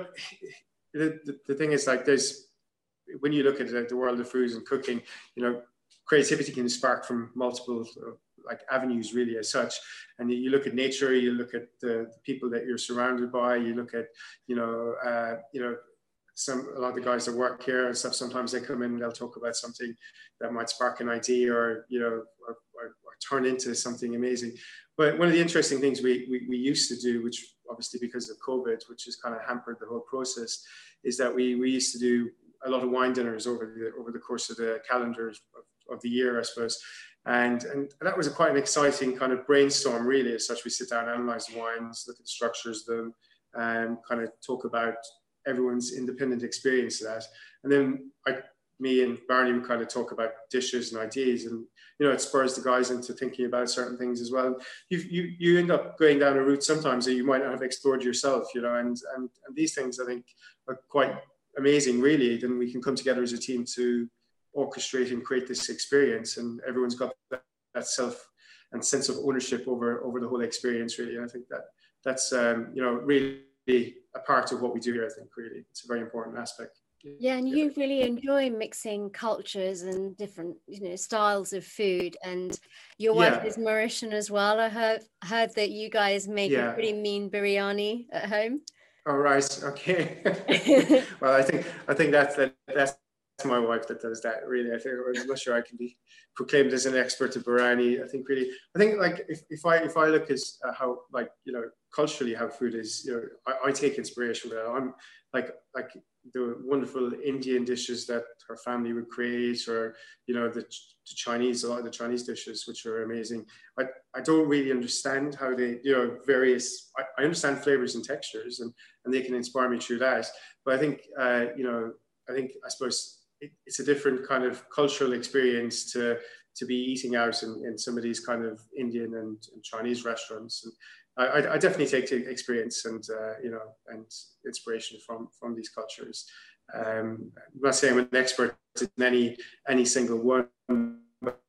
the, the the thing is, like, there's, when you look at the, the world of foods and cooking, you know, creativity can spark from multiple uh, like avenues really as such. And you look at nature, you look at the, the people that you're surrounded by, you look at, you know, uh, you know. Some a lot of the guys that work here and stuff, sometimes they come in and they'll talk about something that might spark an idea, or you know, or, or, or turn into something amazing. But one of the interesting things we, we we used to do, which obviously because of COVID, which has kind of hampered the whole process, is that we we used to do a lot of wine dinners over the over the course of the calendar of, of the year, I suppose. And and that was a quite an exciting kind of brainstorm, really. As such, we sit down, analyze the wines, look at the structures of them, and kind of talk about everyone's independent experience of that. And then I, me and Barney would kind of talk about dishes and ideas, and you know, it spurs the guys into thinking about certain things as well. You you you end up going down a route sometimes that you might not have explored yourself, you know, and and, and these things I think are quite amazing, really. Then we can come together as a team to orchestrate and create this experience, and everyone's got that, that self and sense of ownership over over the whole experience, really. And I think that that's um, you know, really a part of what we do here. I think really it's a very important aspect. Yeah, and you really enjoy mixing cultures and different, you know, styles of food. And your wife yeah. is Mauritian as well. I heard heard that you guys make yeah. a pretty mean biryani at home. All right. Okay. Well, I think I think that's that that's my wife that does that. Really, I think I'm not sure I can be proclaimed as an expert of biryani. I think really, I think like if, if I if I look at uh, how, like, you know, culturally how food is, you know, I, I take inspiration from that. I'm like like the wonderful Indian dishes that her family would create, or you know, the, the Chinese, a lot of the Chinese dishes, which are amazing. I, I don't really understand how they, you know, various, I, I understand flavors and textures, and, and they can inspire me through that. But I think, uh, you know, I think, I suppose it, it's a different kind of cultural experience to, to be eating out in, in some of these kind of Indian and, and Chinese restaurants. And I, I definitely take experience and, uh, you know, and inspiration from, from these cultures. Um, I'm not saying I'm an expert in any, any single one, but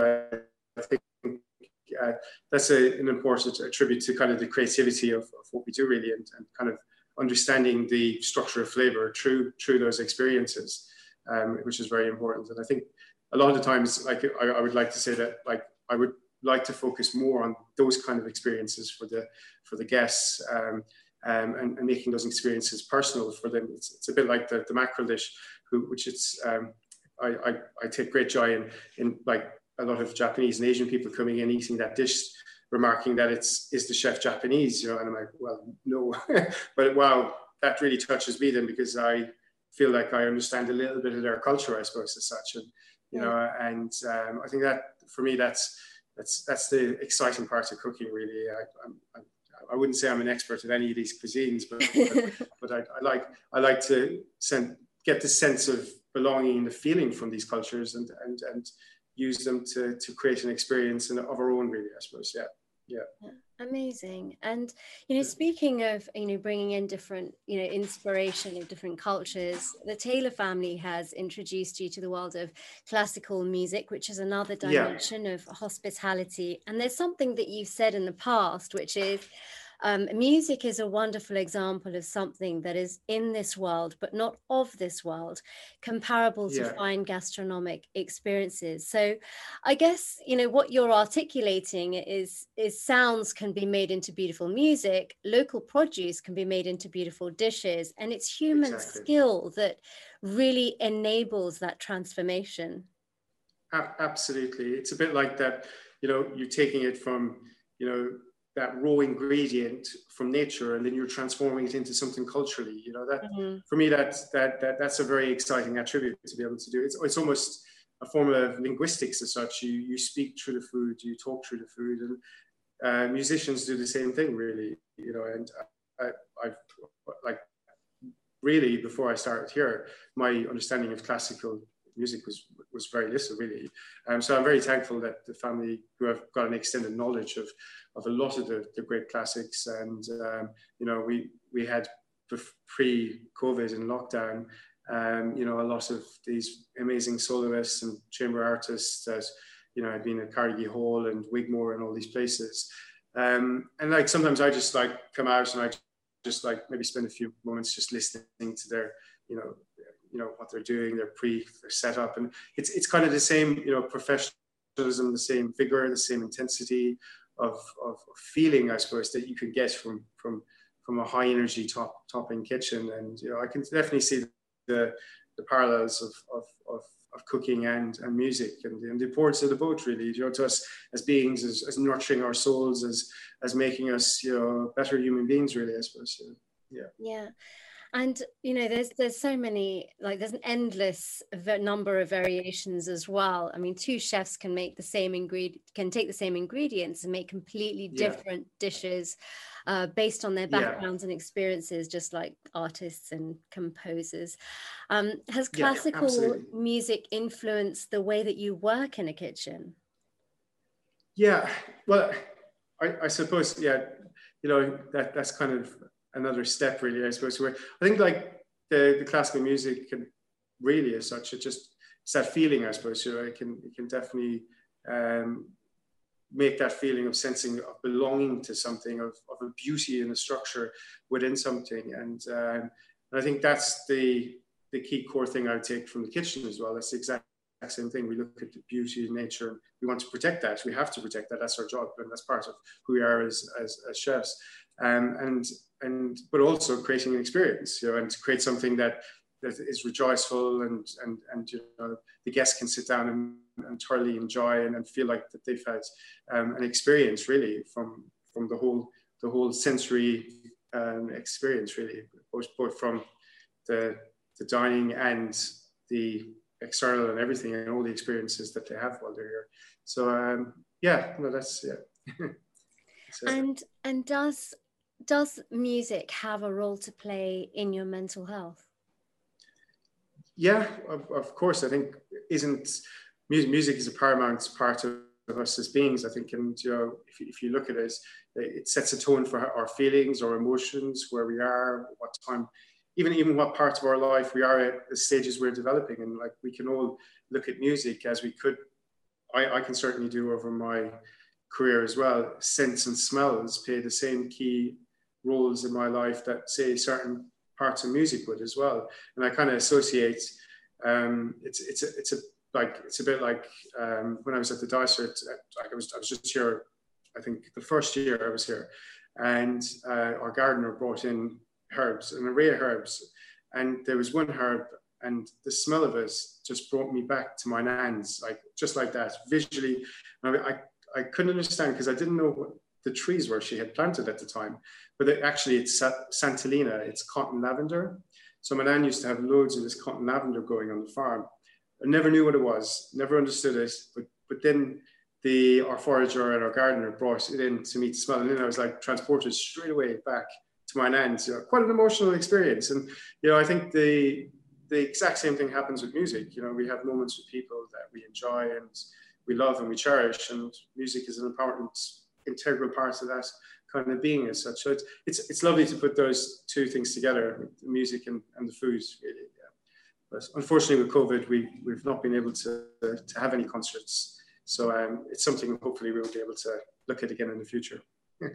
I think uh, that's a, an important attribute to kind of the creativity of, of what we do, really, and, and kind of understanding the structure of flavor through, through those experiences, um, which is very important. And I think a lot of the times, like, I, I would like to say that, like, I would like to focus more on those kind of experiences for the for the guests, um, um, and, and making those experiences personal for them. It's, it's a bit like the, the mackerel dish, who, which it's um, I, I, I take great joy in in like a lot of Japanese and Asian people coming in eating that dish, remarking that it's is the chef Japanese, you know, and I'm like, well, no, but wow, that really touches me then, because I feel like I understand a little bit of their culture, I suppose, as such, and you yeah. know, and um, I think that for me that's. That's that's the exciting part of cooking, really. I, I'm, I'm, I wouldn't say I'm an expert at any of these cuisines, but but, but I, I like I like to send, get the sense of belonging and the feeling from these cultures, and and and use them to to create an experience of our own, really, I suppose. Yeah. Yeah. Amazing. And, you know, speaking of, you know, bringing in different, you know, inspiration of different cultures, the Taylor family has introduced you to the world of classical music, which is another dimension yeah. of hospitality. And there's something that you've said in the past, which is Um, music is a wonderful example of something that is in this world, but not of this world, comparable to Yeah. fine gastronomic experiences. So I guess, you know, what you're articulating is, is sounds can be made into beautiful music, local produce can be made into beautiful dishes, and it's human Exactly. skill that really enables that transformation. A- absolutely. It's a bit like that, you know, you're taking it from, you know, that raw ingredient from nature, and then you're transforming it into something culturally. You know, that Mm-hmm. for me, that's that, that that's a very exciting attribute to be able to do. It's it's almost a form of linguistics as such. You you speak through the food, you talk through the food, and uh, musicians do the same thing, really. You know, and I, I've like really before I started here, my understanding of classical music was was very little, really. Um, so I'm very thankful that the family who have got an extended knowledge of of a lot of the, the great classics, and um, you know, we we had pre-COVID and lockdown, um, you know, a lot of these amazing soloists and chamber artists that, you know, had been at Carnegie Hall and Wigmore and all these places. Um, and like sometimes I just like come out and I just like maybe spend a few moments just listening to their, you know, you know, what they're doing, their pre, their setup. And it's it's kind of the same, you know, professionalism, the same vigor, the same intensity of, of, of feeling, I suppose, that you can get from from from a high energy top topping kitchen. And, you know, I can definitely see the the parallels of of, of, of cooking and, and music, and, and the importance of the both, really, you know, to us as beings, as, as nurturing our souls, as as making us, you know, better human beings, really, I suppose. Yeah. Yeah. And, you know, there's there's so many, like there's an endless number of variations as well. I mean, two chefs can make the same ingredient, can take the same ingredients and make completely different yeah. dishes uh, based on their backgrounds yeah. and experiences, just like artists and composers. Um, has classical yeah, music influenced the way that you work in a kitchen? Yeah, well, I, I suppose, yeah, you know, that that's kind of another step, really, I suppose. Where I think like the, the classical music can really, as such, it just, it's that feeling, I suppose, you know, it can, it can definitely um, make that feeling of sensing of belonging to something, of, of a beauty and a structure within something. And, um, and I think that's the, the key core thing I would take from the kitchen as well. That's the exact same thing. We look at the beauty of nature and we want to protect that. We have to protect that. That's our job, and that's part of who we are as, as, as chefs. Um, and and but also creating an experience, you know, and to create something that that is rejoiceful, and and and you know, the guests can sit down and, and thoroughly enjoy and, and feel like that they've had um, an experience, really, from from the whole the whole sensory um, experience, really, both, both from the the dining and the external and everything, and all the experiences that they have while they're here. So um, yeah, no, that's yeah. so. And and does does music have a role to play in your mental health? Yeah, of, of course. I think isn't music, music is a paramount part of, of us as beings, I think. And, you know, if, if you look at it, it sets a tone for our feelings, our emotions, where we are, what time, even even what parts of our life we are at, the stages we're developing. And like, we can all look at music as we could, I, I can certainly do over my career as well. Scents and smells play the same key roles in my life that, say, certain parts of music would as well. And I kind of associate, um, it's it's a, it's a like it's a bit like um, when I was at the Dysart. I was I was just here, I think the first year I was here, and uh, our gardener brought in herbs, an array of herbs, and there was one herb, and the smell of it just brought me back to my nan's, like just like that, visually. I I, I couldn't understand because I didn't know what the trees were she had planted at the time, but it, actually it's Santolina, it's cotton lavender. So my nan used to have loads of this cotton lavender growing on the farm. I never knew what it was, never understood it, but but then the our forager and our gardener brought it in to me to smell, and then I was like transported straight away back to my nan's. You know, quite an emotional experience. And you know, I think the the exact same thing happens with music. You know, we have moments with people that we enjoy and we love and we cherish, and music is an important integral part of that kind of being as such. So it's it's, it's lovely to put those two things together, the music and, and the food, really. Yeah. But unfortunately with COVID, we, we've not been able to, to have any concerts. So um, it's something hopefully we'll be able to look at again in the future.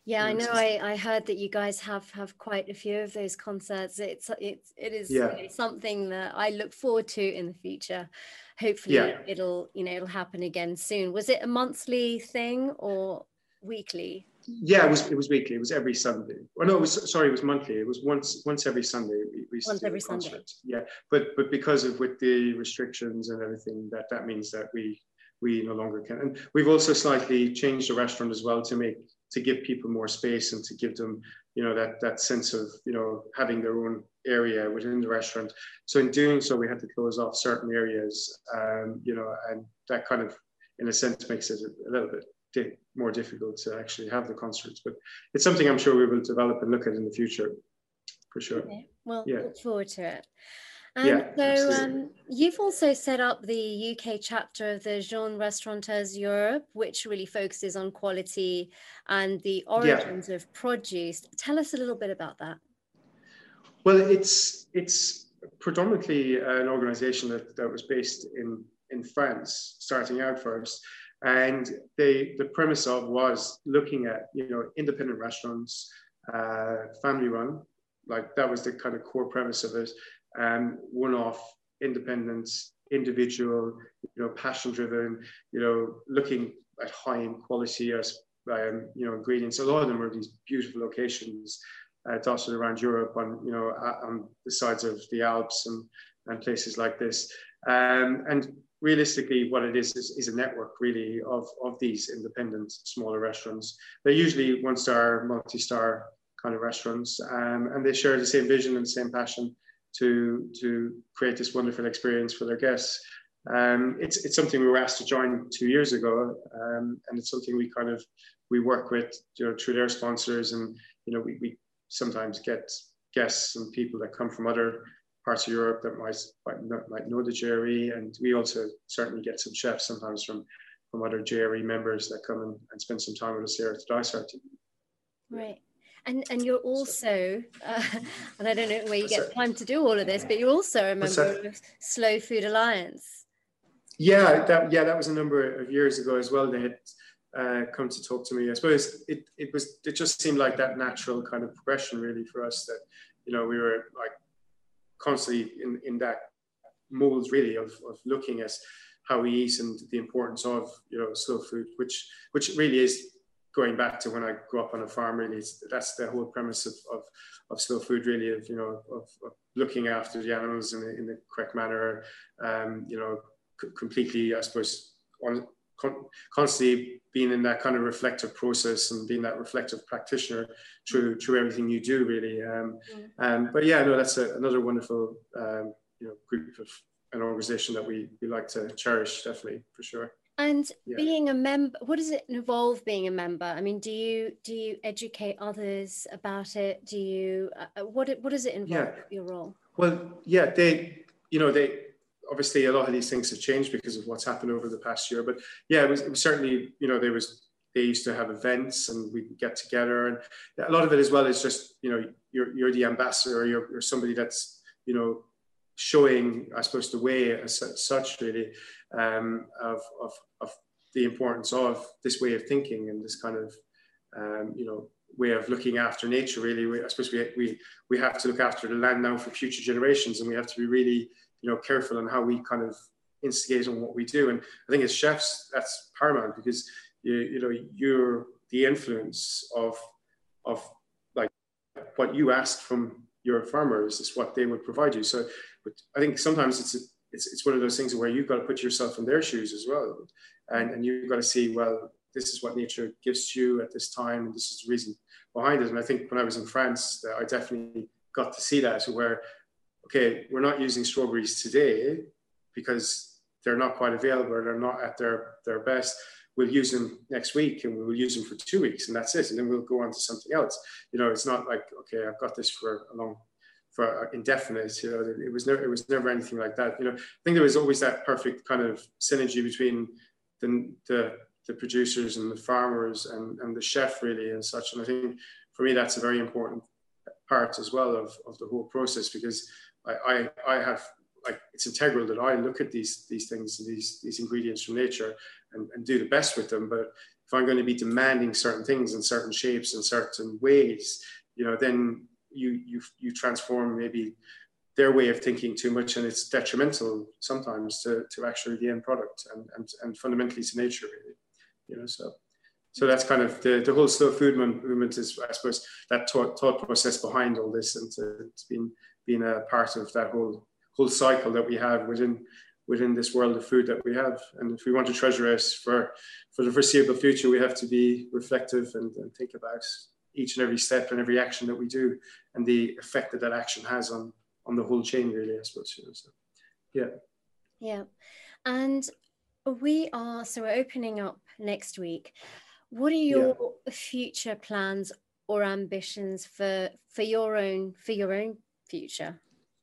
Yeah, I know. I, I heard that you guys have have quite a few of those concerts. It's it's it is Yeah. you know, something that I look forward to in the future. Hopefully, Yeah. it'll you know it'll happen again soon. Was it a monthly thing or weekly? Yeah, it was it was weekly. It was every Sunday. Well, no, it was sorry, it was monthly. It was once once every Sunday. We, we used Once to do every a Sunday. concert. Yeah, but but because of with the restrictions and everything, that that means that we we no longer can. And we've also slightly changed the restaurant as well to make to give people more space and to give them, you know, that that sense of, you know, having their own area within the restaurant. So in doing so, we had to close off certain areas, um, you know, and that kind of, in a sense, makes it a, a little bit di- more difficult to actually have the concerts. But it's something I'm sure we will develop and look at in the future, for sure. Okay. Well, yeah. look forward to it. And yeah, so um, you've also set up the U K chapter of the Jean Restaurateurs Europe, which really focuses on quality and the origins yeah. of produce. Tell us a little bit about that. Well, it's it's predominantly an organization that, that was based in, in France, starting out first. And they, the premise of was looking at, you know, independent restaurants, uh, family run, like that was the kind of core premise of it. Um, one-off, independent, individual, you know, passion-driven, you know, looking at high-end quality as um, you know, ingredients. A lot of them are these beautiful locations uh, dotted around Europe, on you know, on the sides of the Alps and and places like this. Um, and realistically, what it is, is is a network really of of these independent smaller restaurants. They're usually one-star, multi-star kind of restaurants, um, and they share the same vision and the same passion to to create this wonderful experience for their guests. Um, it's it's something we were asked to join two years ago, um, and it's something we kind of we work with, you know, through their sponsors, and you know we, we sometimes get guests and people that come from other parts of Europe that might might, not, might know the J R E, and we also certainly get some chefs sometimes from from other J R E members that come and, and spend some time with us here at the Dysart. Right. And and you're also, uh, and I don't know where you get time to do all of this, but you're also a member of Slow Food Alliance. Yeah, that yeah, that was a number of years ago as well. They had uh, come to talk to me. I suppose it it was it just seemed like that natural kind of progression really for us, that you know we were like constantly in in that mold really of of looking at how we eat and the importance of, you know, slow food, which which really is going back to when I grew up on a farm. Really, it's, that's the whole premise of, of, of slow food, really, of, you know, of, of looking after the animals in the, in the correct manner, um, you know, c- completely, I suppose, on, con- constantly being in that kind of reflective process and being that reflective practitioner through through everything you do, really. Um, mm. um, but yeah, no, that's a, another wonderful, um, you know, group of an organization that we, we like to cherish, definitely, for sure. And yeah. being a member, what does it involve being a member? I mean, do you do you educate others about it? Do you uh, what what does it involve? Yeah. Your role? Well, yeah, they you know they obviously a lot of these things have changed because of what's happened over the past year. But yeah, it was, it was certainly, you know, there was they used to have events and we could get together, and a lot of it as well is just, you know, you're you're the ambassador, you're you're somebody that's, you know, showing, I suppose, the way as such, really, um, of, of, of the importance of this way of thinking and this kind of, um, you know, way of looking after nature, really. We, I suppose we, we, we have to look after the land now for future generations, and we have to be really, you know, careful on how we kind of instigate on what we do. And I think as chefs, that's paramount, because, you, you know, you're the influence of, of like what you ask from your farmers is what they would provide you. So but I think sometimes it's, a, it's it's one of those things where you've got to put yourself in their shoes as well. And, and you've got to see, well, this is what nature gives to you at this time, and this is the reason behind it. And I think when I was in France, I definitely got to see that, where, okay, we're not using strawberries today because they're not quite available, or they're not at their, their best. We'll use them next week, and we'll use them for two weeks, and that's it. And then we'll go on to something else. You know, it's not like, okay, I've got this for a long, for indefinite. You know, it was never, it was never anything like that. You know, I think there was always that perfect kind of synergy between the the, the producers and the farmers and, and the chef, really, and such. And I think for me, that's a very important part as well of, of the whole process, because I, I, I have, like, it's integral that I look at these these things, these these ingredients from nature, and, and do the best with them. But if I'm going to be demanding certain things in certain shapes and certain ways, you know, then you you you transform maybe their way of thinking too much, and it's detrimental sometimes to, to actually the end product and, and, and fundamentally to nature, really. You know, so so that's kind of the, the whole slow food movement is, I suppose, that thought, thought process behind all this, and to, to being being a part of that whole whole cycle that we have within within this world of food that we have. And if we want to treasure it for for the foreseeable future, we have to be reflective and, and think about each and every step and every action that we do, and the effect that that action has on on the whole chain, really, I suppose. You know, so yeah. Yeah. And we are, so we're opening up next week. What are your yeah. future plans or ambitions for for your own for your own future?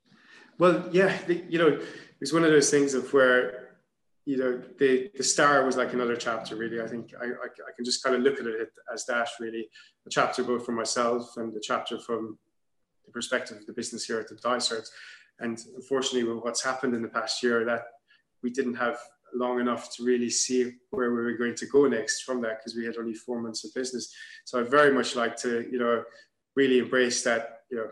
Well, yeah, the, you know, it's one of those things of where, you know, the the star was like another chapter, really. I think I, I, I can just kind of look at it as that, really, a chapter both for myself and a chapter from the perspective of the business here at the Dysart. And unfortunately, with what's happened in the past year, that we didn't have long enough to really see where we were going to go next from that, because we had only four months of business. So I'd very much like to, you know, really embrace that, you know,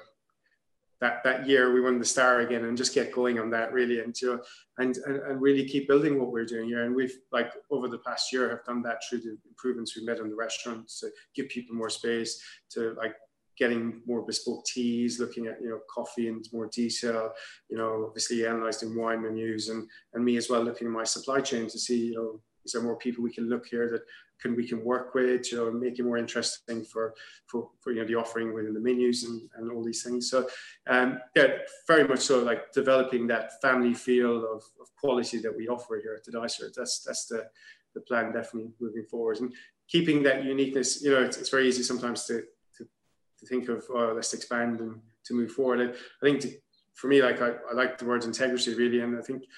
that that year we won the star again, and just get going on that, really, and you know, and, and and really keep building what we're doing here. And we've, like, over the past year, have done that through the improvements we made in the restaurants, to give people more space, to like getting more bespoke teas, looking at, you know, coffee in more detail, you know, obviously analysing wine menus, and and me as well, looking at my supply chain to see, you know, is there more people we can look here that can we can work with, you know, make it more interesting for for, for you know, the offering within the menus and, and all these things. So um yeah, very much so, like developing that family feel of, of quality that we offer here at the Dysart. That's that's the the plan, definitely moving forward, and keeping that uniqueness. You know, it's, it's very easy sometimes to to think of, oh, let's expand and to move forward. I, I think to, for me, like I, I like the word integrity, really. And I think,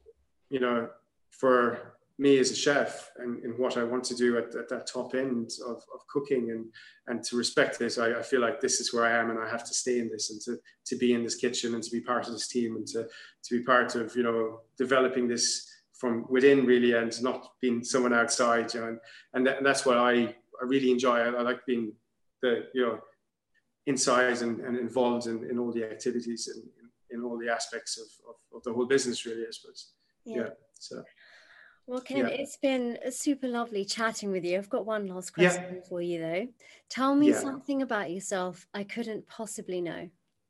you know, for me as a chef and, and what I want to do at, at that top end of, of cooking, and, and to respect this, I, I feel like this is where I am, and I have to stay in this, and to, to be in this kitchen, and to be part of this team, and to, to be part of, you know, developing this from within, really, and not being someone outside, you know, and, and, that, and that's what I, I really enjoy. I, I like being the, you know, inside and, and involved in, in all the activities and in, in all the aspects of, of, of the whole business, really, I suppose. Yeah. yeah so. Well, Ken, yeah. it's been super lovely chatting with you. I've got one last question yeah. for you, though. Tell me yeah. something about yourself I couldn't possibly know.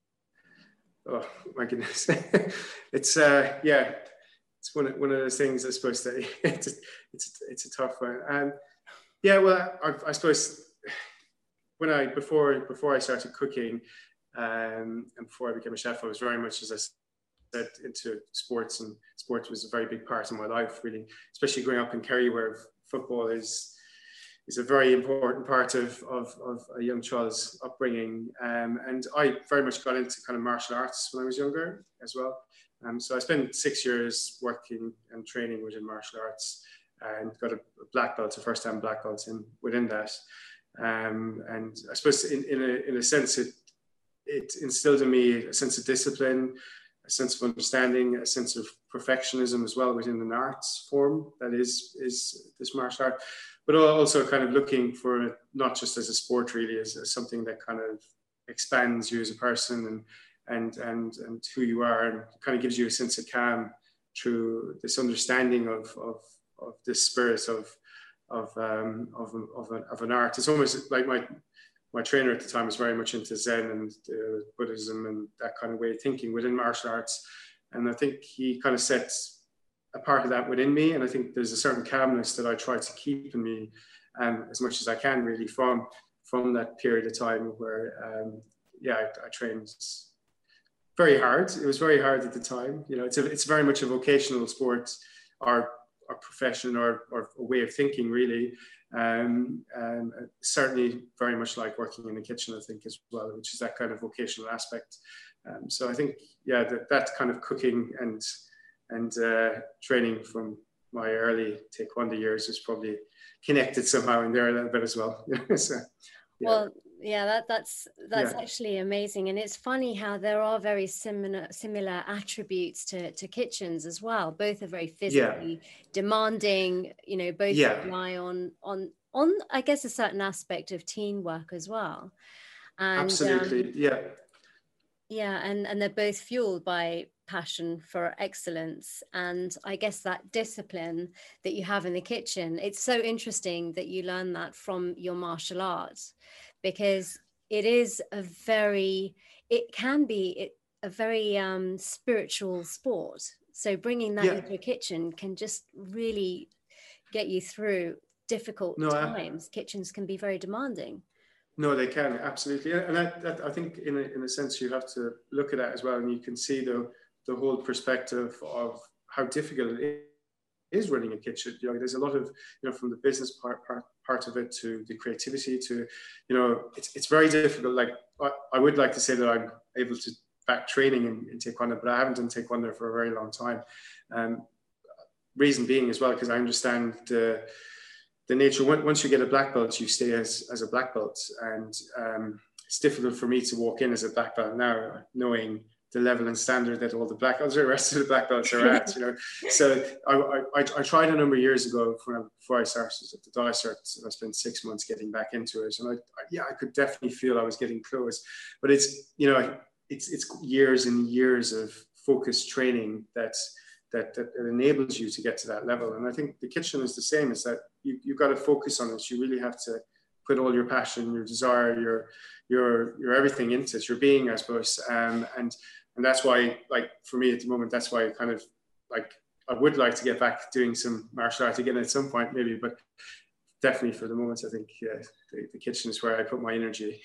Oh, my goodness. it's, uh, yeah, it's one of, one of those things, I suppose, that it's a, it's, it's a tough one. Um, yeah, well, I, I suppose... When I before before I started cooking, um, and before I became a chef, I was very much, as I said, into sports, and sports was a very big part of my life, really. Especially growing up in Kerry, where football is is a very important part of of, of a young child's upbringing. Um, and I very much got into kind of martial arts when I was younger as well. Um, so I spent six years working and training within martial arts, and got a, a black belt, a first time black belt in within that. Um, and I suppose in, in, a, in a sense, it, it instilled in me a sense of discipline, a sense of understanding, a sense of perfectionism as well within an arts form that is, is this martial art, but also kind of looking for it not just as a sport, really, as, as something that kind of expands you as a person, and, and, and, and who you are, and kind of gives you a sense of calm through this understanding of, of, of this spirit of of um of of an, of an art. It's almost like my my trainer at the time was very much into Zen and uh, Buddhism and that kind of way of thinking within martial arts, and I think he kind of sets a part of that within me, and I think there's a certain calmness that I try to keep in me, um, as much as I can, really, from from that period of time where um yeah I, I trained very hard. It was very hard at the time. You know, it's a, it's very much a vocational sport, or or profession, or, or a way of thinking, really. Um, and certainly very much like working in the kitchen, I think, as well, which is that kind of vocational aspect. Um, so I think, yeah, that, that kind of cooking and and uh, training from my early taekwondo years is probably connected somehow in there a little bit as well. so, Yeah. Well, yeah, that that's that's Yeah. actually amazing, and it's funny how there are very similar similar attributes to to kitchens as well. Both are very Yeah. physically demanding. You know, both Yeah. rely on on on I guess a certain aspect of teamwork as well, and um, Absolutely. Yeah. yeah, and and they're both fueled by passion for excellence, and I guess that discipline that you have in the kitchen. It's so interesting that you learn that from your martial arts, because it is a very, it can be it, a very um, spiritual sport. So bringing that Yeah. into a kitchen can just really get you through difficult No, I, times. Kitchens can be very demanding. no, they can, absolutely. And I, that, I think in a, in a sense you have to look at that as well, and you can see the, the whole perspective of how difficult it is running a kitchen. You know, there's a lot of, you know, from the business part, part, part of it to the creativity to, you know, it's, it's very difficult. Like, I, I would like to say that I'm able to back training in, in Taekwondo, but I haven't done Taekwondo for a very long time. Um, reason being as well, because I understand the, the nature. Once you get a black belt, you stay as, as a black belt. And um, it's difficult for me to walk in as a black belt now, knowing the level and standard that all the black belts, the rest of the black belts are at, you know. So I, I, I tried a number of years ago before, before I started at the Dysart. I spent six months getting back into it. And I, I, yeah, I could definitely feel I was getting close. But it's, you know, it's, it's years and years of focused training that's, That, that enables you to get to that level. And I think the kitchen is the same, is that you, you've got to focus on it. You really have to put all your passion, your desire, your your your everything into it, your being, I suppose. Um, and and that's why, like, for me at the moment, that's why I kind of, like, I would like to get back doing some martial arts again at some point maybe, but definitely for the moment, I think yeah, the, the kitchen is where I put my energy.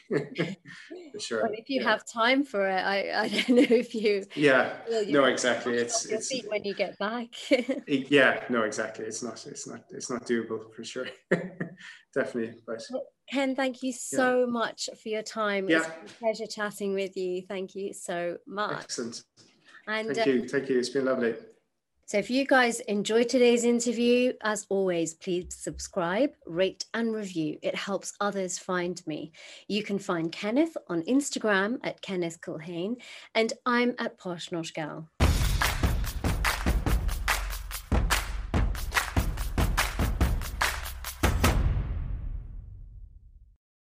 For sure. Well, if you yeah. have time for it, I, I don't know if you Yeah, feel you no, have exactly. to It's off your it's feet when you get back. it, yeah, no, exactly. It's not it's not it's not doable for sure. Definitely, but Well, Ken, thank you yeah, so much for your time. It's yeah, been a pleasure chatting with you. Thank you so much. excellent. And Thank um, you, thank you. It's been lovely. so if you guys enjoyed today's interview, as always, please subscribe, rate and review. It helps others find me. You can find Kenneth on Instagram at Kenneth Culhane, and I'm at Posh Nosh Gal.